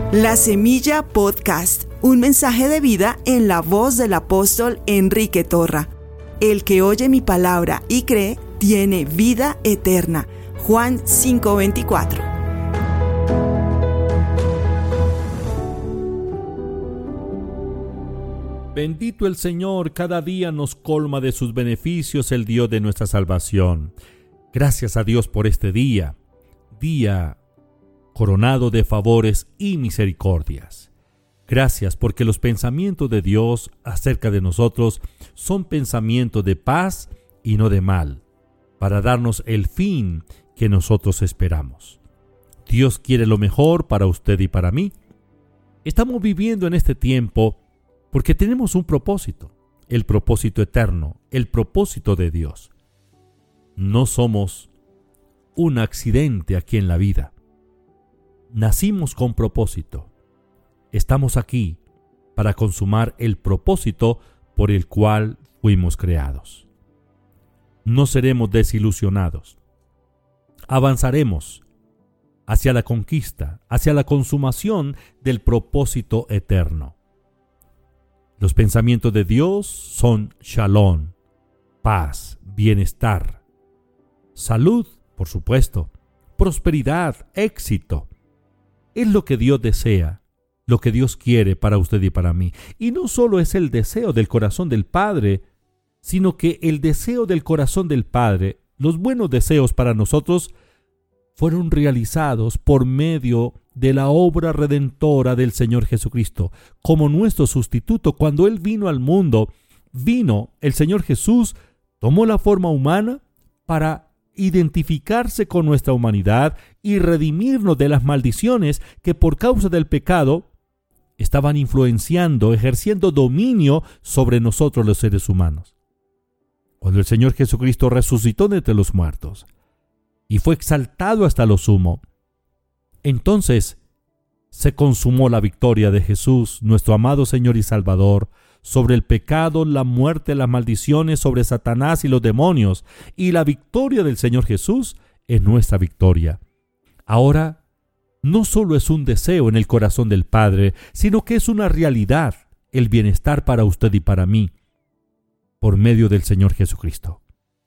La Semilla Podcast, un mensaje de vida en la voz del apóstol Enrique Torra. El que oye mi palabra y cree, tiene vida eterna. Juan 5:24. Bendito el Señor, cada día nos colma de sus beneficios el Dios de nuestra salvación. Gracias a Dios por este día coronado de favores y misericordias. Gracias porque los pensamientos de Dios acerca de nosotros son pensamientos de paz y no de mal, para darnos el fin que nosotros esperamos. Dios quiere lo mejor para usted y para mí. Estamos viviendo en este tiempo porque tenemos un propósito, el propósito eterno, el propósito de Dios. No somos un accidente aquí en la vida. Nacimos con propósito. Estamos aquí para consumar el propósito por el cual fuimos creados. No seremos desilusionados. Avanzaremos hacia la conquista, hacia la consumación del propósito eterno. Los pensamientos de Dios son shalom, paz, bienestar, salud, por supuesto, prosperidad, éxito. Es lo que Dios desea, lo que Dios quiere para usted y para mí. Y no solo es el deseo del corazón del Padre, sino que el deseo del corazón del Padre, los buenos deseos para nosotros, fueron realizados por medio de la obra redentora del Señor Jesucristo. Como nuestro sustituto, cuando Él vino al mundo, el Señor Jesús, tomó la forma humana para identificarse con nuestra humanidad y redimirnos de las maldiciones que por causa del pecado estaban influenciando, ejerciendo dominio sobre nosotros los seres humanos. Cuando el Señor Jesucristo resucitó de entre los muertos y fue exaltado hasta lo sumo, entonces se consumó la victoria de Jesús, nuestro amado Señor y Salvador, sobre el pecado, la muerte, las maldiciones, sobre Satanás y los demonios. Y la victoria del Señor Jesús es nuestra victoria. Ahora, no solo es un deseo en el corazón del Padre, sino que es una realidad, el bienestar para usted y para mí, por medio del Señor Jesucristo.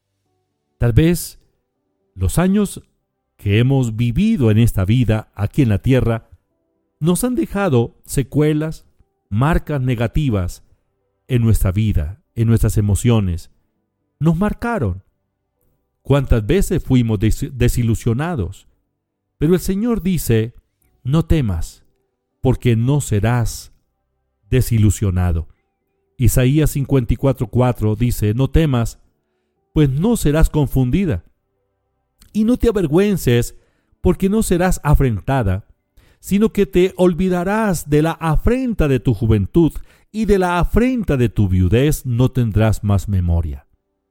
Tal vez los años que hemos vivido en esta vida, aquí en la tierra, nos han dejado secuelas, marcas negativas en nuestra vida, en nuestras emociones. Nos marcaron. ¿Cuántas veces fuimos desilusionados? Pero el Señor dice, no temas, porque no serás desilusionado. Isaías 54:4 dice, no temas, pues no serás confundida. Y no te avergüences, porque no serás afrentada, sino que te olvidarás de la afrenta de tu juventud, y de la afrenta de tu viudez no tendrás más memoria.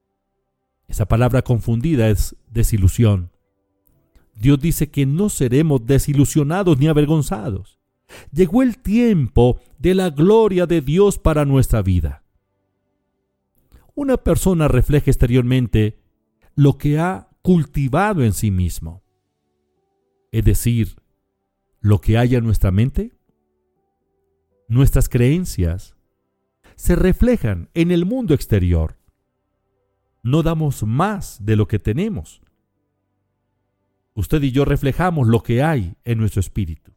Esa palabra confundida es desilusión. Dios dice que no seremos desilusionados ni avergonzados. Llegó el tiempo de la gloria de Dios para nuestra vida. Una persona refleja exteriormente lo que ha cultivado en sí mismo. Es decir, lo que hay en nuestra mente. Nuestras creencias se reflejan en el mundo exterior. No damos más de lo que tenemos. Usted y yo reflejamos lo que hay en nuestro espíritu.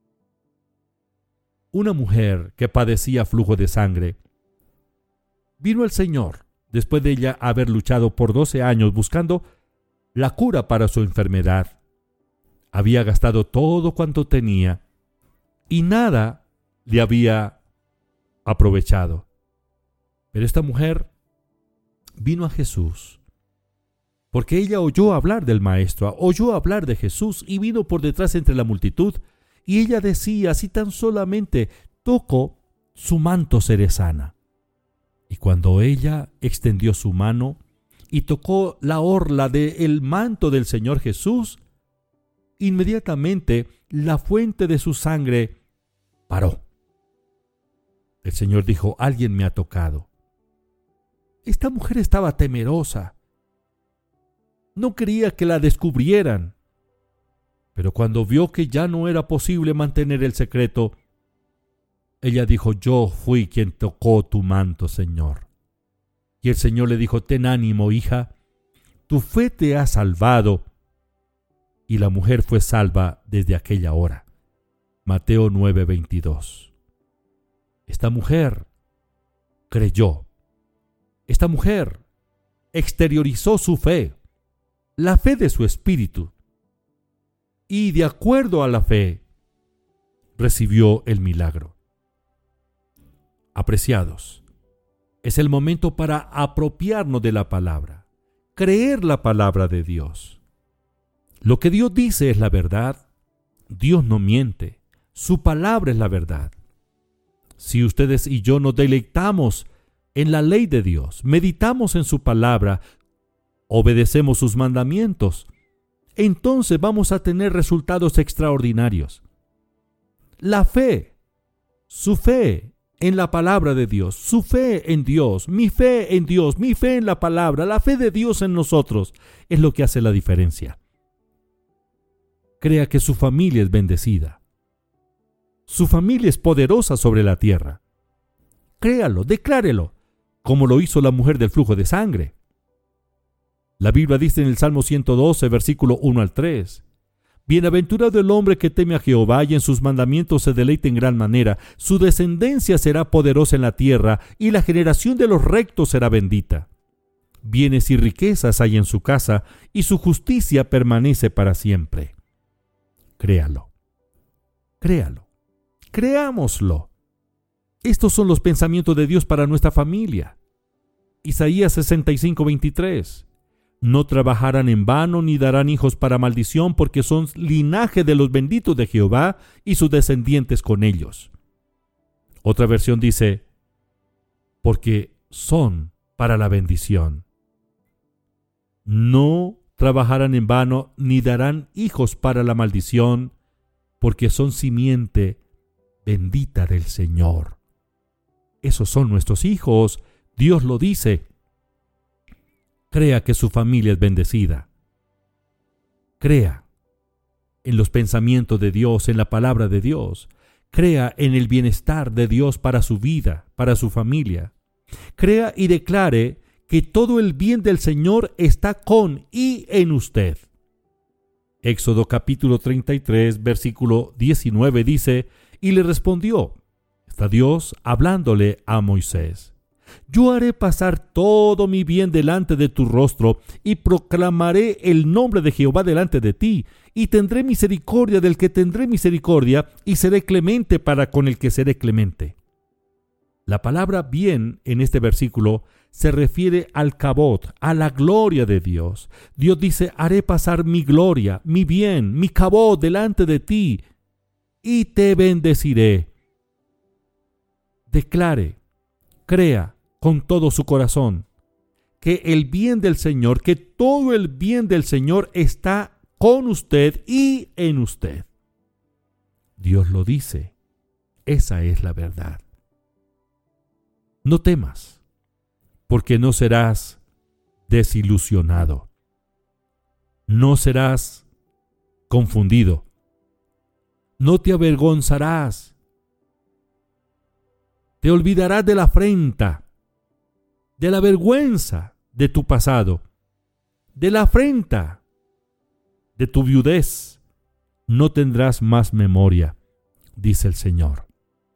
Una mujer que padecía flujo de sangre vino al Señor después de ella haber luchado por 12 años buscando la cura para su enfermedad. Había gastado todo cuanto tenía y nada le había aprovechado. Pero esta mujer vino a Jesús porque ella oyó hablar del Maestro, oyó hablar de Jesús y vino por detrás entre la multitud, y ella decía, si tan solamente toco su manto seré sana. Y cuando ella extendió su mano y tocó la orla del manto del Señor Jesús, inmediatamente la fuente de su sangre paró. El Señor dijo, alguien me ha tocado. Esta mujer estaba temerosa. No quería que la descubrieran. Pero cuando vio que ya no era posible mantener el secreto, ella dijo: yo fui quien tocó tu manto, Señor. Y el Señor le dijo: ten ánimo, hija, tu fe te ha salvado. Y la mujer fue salva desde aquella hora. Mateo 9:22. Esta mujer creyó. Esta mujer exteriorizó su fe, la fe de su espíritu. Y de acuerdo a la fe, recibió el milagro. Apreciados, es el momento para apropiarnos de la palabra, creer la palabra de Dios. Lo que Dios dice es la verdad. Dios no miente. Su palabra es la verdad. Si ustedes y yo nos deleitamos en la ley de Dios, meditamos en su palabra, obedecemos sus mandamientos, entonces vamos a tener resultados extraordinarios. La fe, su fe en la palabra de Dios, su fe en Dios, mi fe en Dios, mi fe en la palabra, la fe de Dios en nosotros, es lo que hace la diferencia. Crea que su familia es bendecida. Su familia es poderosa sobre la tierra. Créalo, declárelo, como lo hizo la mujer del flujo de sangre. La Biblia dice en el Salmo 112, versículo 1 al 3, bienaventurado el hombre que teme a Jehová y en sus mandamientos se deleita en gran manera. Su descendencia será poderosa en la tierra y la generación de los rectos será bendita. Bienes y riquezas hay en su casa y su justicia permanece para siempre. Créalo. Créalo. Creámoslo. Estos son los pensamientos de Dios para nuestra familia. Isaías 65:23. No trabajarán en vano ni darán hijos para maldición, porque son linaje de los benditos de Jehová y sus descendientes con ellos. Otra versión dice: porque son para la bendición. No trabajarán en vano ni darán hijos para la maldición, porque son simiente bendita del Señor. Esos son nuestros hijos. Dios lo dice. Crea que su familia es bendecida. Crea en los pensamientos de Dios, en la palabra de Dios. Crea en el bienestar de Dios para su vida, para su familia. Crea y declare que todo el bien del Señor está con y en usted. Éxodo capítulo 33, versículo 19 dice: y le respondió, está Dios hablándole a Moisés: yo haré pasar todo mi bien delante de tu rostro y proclamaré el nombre de Jehová delante de ti, y tendré misericordia del que tendré misericordia y seré clemente para con el que seré clemente. La palabra bien en este versículo se refiere al cabot, a la gloria de Dios. Dios dice: haré pasar mi gloria, mi bien, mi cabot delante de ti y te bendeciré. Declare, crea con todo su corazón que el bien del Señor, que todo el bien del Señor está con usted y en usted. Dios lo dice. Esa es la verdad. No temas, porque no serás desilusionado. No serás confundido. No te avergonzarás. Te olvidarás de la afrenta, de la vergüenza de tu pasado, de la afrenta de tu viudez. No tendrás más memoria, dice el Señor.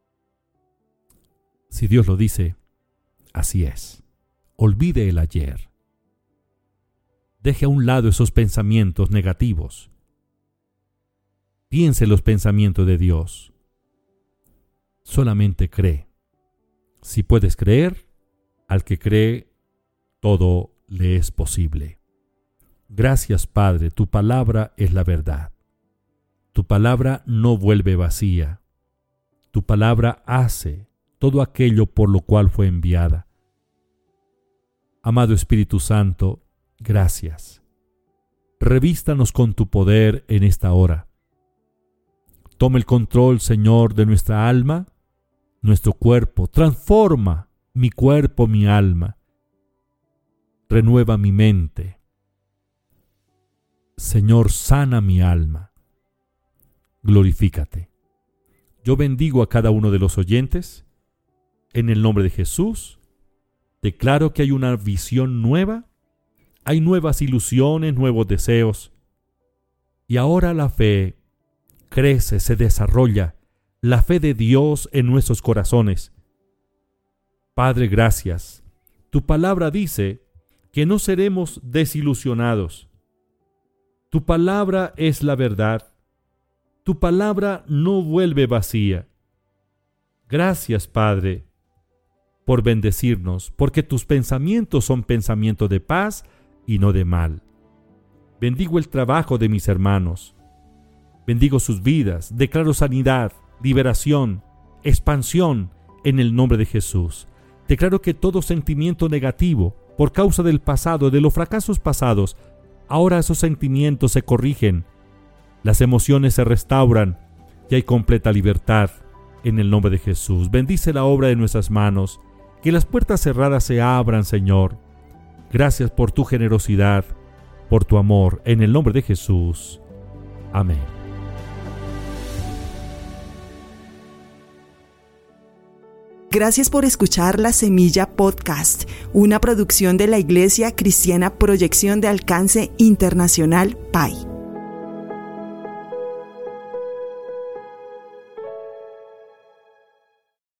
Si Dios lo dice, así es. Olvide el ayer. Deje a un lado esos pensamientos negativos. Piense los pensamientos de Dios. Solamente cree. Si puedes creer, al que cree, todo le es posible. Gracias, Padre, tu palabra es la verdad. Tu palabra no vuelve vacía. Tu palabra hace todo aquello por lo cual fue enviada. Amado Espíritu Santo, gracias. Revístanos con tu poder en esta hora. Toma el control, Señor, de nuestra alma, nuestro cuerpo. Transforma mi cuerpo, mi alma. Renueva mi mente. Señor, sana mi alma. glorifícate. Yo bendigo a cada uno de los oyentes. En el nombre de Jesús, declaro que hay una visión nueva, hay nuevas ilusiones, nuevos deseos. Y ahora la fe crece, se desarrolla, la fe de Dios en nuestros corazones. Padre, gracias. Tu palabra dice que no seremos desilusionados. Tu palabra es la verdad. Tu palabra no vuelve vacía. Gracias, Padre, por bendecirnos, porque tus pensamientos son pensamientos de paz y no de mal. Bendigo el trabajo de mis hermanos. Bendigo sus vidas. Declaro sanidad, liberación, expansión en el nombre de Jesús. Declaro que todo sentimiento negativo por causa del pasado, de los fracasos pasados, ahora esos sentimientos se corrigen, las emociones se restauran y hay completa libertad en el nombre de Jesús. Bendice la obra de nuestras manos, que las puertas cerradas se abran, Señor. Gracias por tu generosidad, por tu amor, en el nombre de Jesús. Amén. Gracias por escuchar La Semilla Podcast, una producción de la Iglesia Cristiana Proyección de Alcance Internacional PAI.